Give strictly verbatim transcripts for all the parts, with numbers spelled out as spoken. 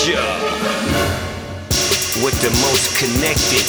Georgia, with the most connected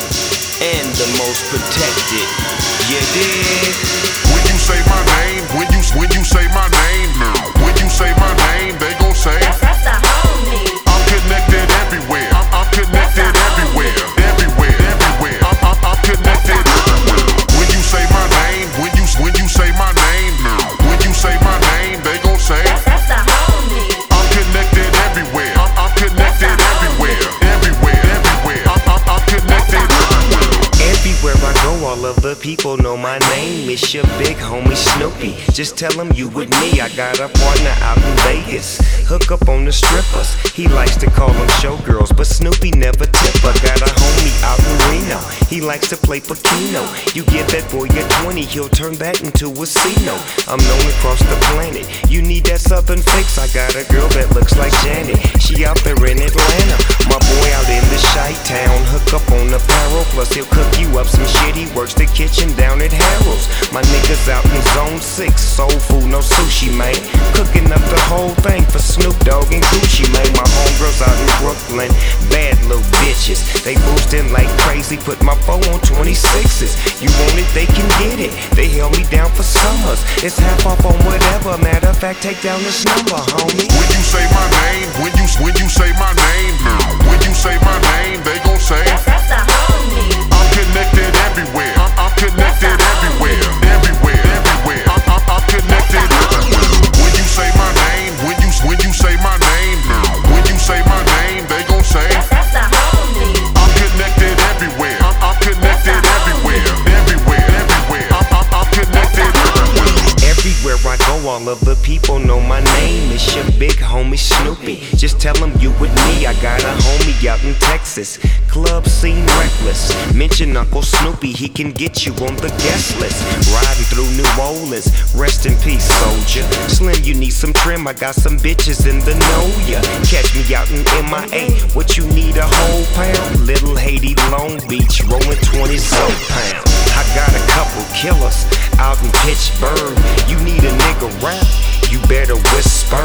and the most protected. You dig? When you say my name, when you when you say my name, when you say my name, they gon' say That's, that's the homie. I'm connected everywhere. I'm, I'm connected everywhere, everywhere, everywhere. I'm, I'm, I'm connected everywhere. When you say my name, when you when you say my name, when you say my name, they gon' say That's, that's the homie. I'm connected everywhere. I'm, I'm connected everywhere, everywhere, everywhere. I'm, I'm, I'm connected everywhere. Everywhere I go, all of the people know my name. It's your big homie Snoopy. Just tell him you with me. I got a partner out in Vegas. Hook up on the strippers. He likes to call them showgirls, but Snoopy never tip her. Got a homie out in Reno. He likes to play Pacino. You give that boy a twenty, he'll turn that into a C-no. I'm known across the planet. You need that southern fix. I got a girl that looks like Janet. She out there in Atlanta. My boy out in the Chi-Town. Hook up on the barrel, plus he'll cook you up some shit. He works the kitchen down at Harold's. My niggas out in zone six. Soul food, no sushi, man. Cooking up the whole thing for Snoop Dogg and Gucci, man. My homegirls out in Brooklyn, bad little bitches. They boosting like crazy, put my four on twenty-sixes. You want it, they can get it. They held me down for summers. It's half off on whatever. Matter of fact, take down this number, homie. When you say my name, when you when you say my name, when you say my name, they gon' say That's, that's the homie. I'm connected everywhere. I'm, I'm connected everywhere, everywhere, everywhere. I'm, I'm, I'm connected everywhere. When you say my name, when you when you say my name, when you say my name, they gon' say That's, that's the homie. I'm connected everywhere. I'm, I'm connected everywhere, everywhere, everywhere. I'm, I'm, I'm connected everywhere. Everywhere I go, all of the people know my name. It's your big homie Snoopy. Just tell him you with me. I got a homie out in Texas. Club scene reckless. Mention Uncle Snoopy, he can get you on the guest list. Riding through New Orleans. Rest in peace, soldier. Slim, you need some trim. I got some bitches in the know ya. Catch me out in M I A. What you need, a whole pound? Little Haiti, Long Beach, rolling twenty so pounds. I got a couple killers out in Pittsburgh. You need a nigga rap, you better whisper.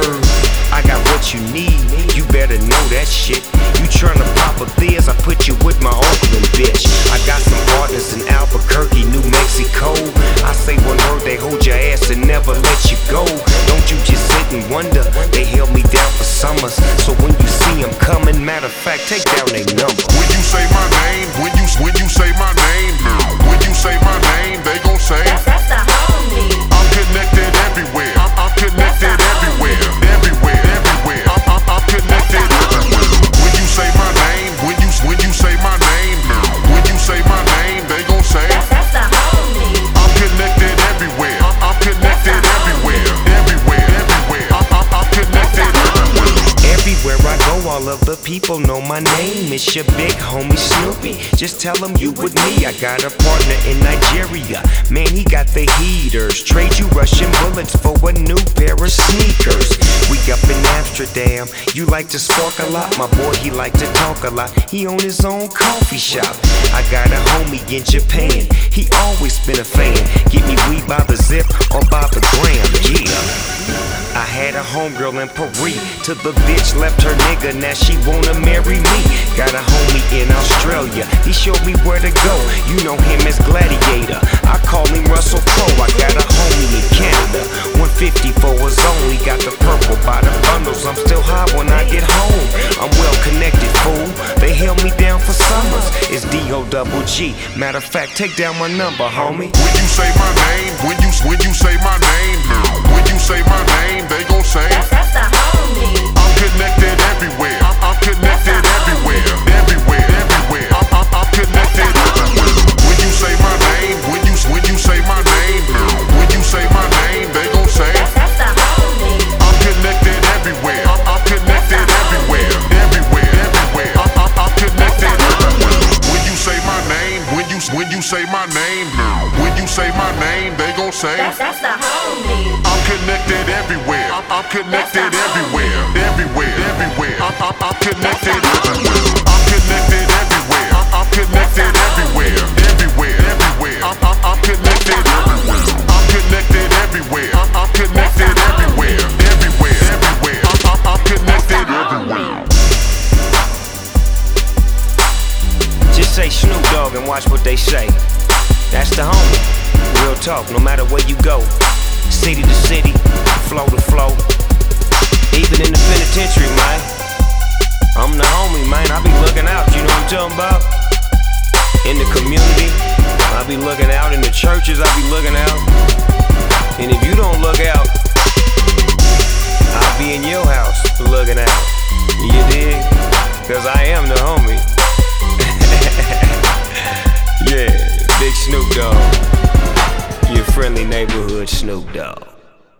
I got what you need, you better know that shit. You tryna pop a Theas, I put you with my Oakland bitch. I got some partners in Albuquerque, New Mexico. I say one word, they hold your ass and never let you go. Don't you just sit and wonder, they held me down for summers. So when you see them coming, matter of fact, take down their number. When you say my name, when you when you say my name, when you say my name, they gon' say That's, that's the homie. I'm connected everywhere. I'm, I'm connected everywhere, everywhere, everywhere. I'm, I'm, I'm connected everywhere. When you say my name, when you when you say my name, when you say my name, they gon' say That's, that's the homie. I'm connected everywhere. I'm, I'm connected everywhere, everywhere, everywhere. I'm, I'm, I'm connected everywhere. Everywhere I go, all of the people know my name. It's your big homie Snoopy. Just tell him you with me. I got a partner in Nigeria. Man, he got the heaters. Trade you Russian bullets for a new pair of sneakers. We up in Amsterdam. You like to spark a lot. My boy, he like to talk a lot. He own his own coffee shop. I got a homie in Japan. He always been a fan. Get me weed by the zip or by the gram. Yeah. I had a homegirl in Paris, till the bitch left her nigga, now she wanna marry me. Got a homie in Australia, he showed me where to go. You know him as Gladiator, I call him Russell Crowe. I got a homie in Canada, one fifty for his own. He got the purple by the bundles, I'm still high when I get home. I'm well connected, fool, they held me down for summers. It's D O double G, matter of fact, take down my number, homie. When you say my name, when you when you say my name, when you say my name, they gon' say That's, that's the homie. I'm connected everywhere. I'm, I'm connected everywhere, everywhere, everywhere. I'm, I'm, I'm connected everywhere. When you say my name, when you when you say my name, when you say my name, they gon' say That's, that's the homie. I'm connected everywhere. I'm, I'm connected everywhere, everywhere, everywhere. I'm, I'm, I'm connected everywhere. When you say my name, when you when you say my name, when you say my name, they gon' say That's, that's the homie. I'm connected everywhere. I'm, I'm connected everywhere, everywhere, everywhere. I'm, I'm, I'm connected everywhere. I'm connected everywhere. I'm, I'm connected everywhere, everywhere, everywhere. I'm, I'm, I'm connected everywhere. I'm connected everywhere. I'm, I'm connected everywhere, everywhere, everywhere. I'm, I'm, I'm connected everywhere. they say. That's the homie. Real talk, no matter where you go. City to city, flow to flow. Even in the penitentiary, man. I'm the homie, man. I be looking out, you know what I'm talking about? In the community, I be looking out. In the churches, I be looking out. And if you don't look out, I'll be in your house looking out. You dig? Cause I am the homie. Yeah, Big Snoop Dogg. Your friendly neighborhood Snoop Dogg.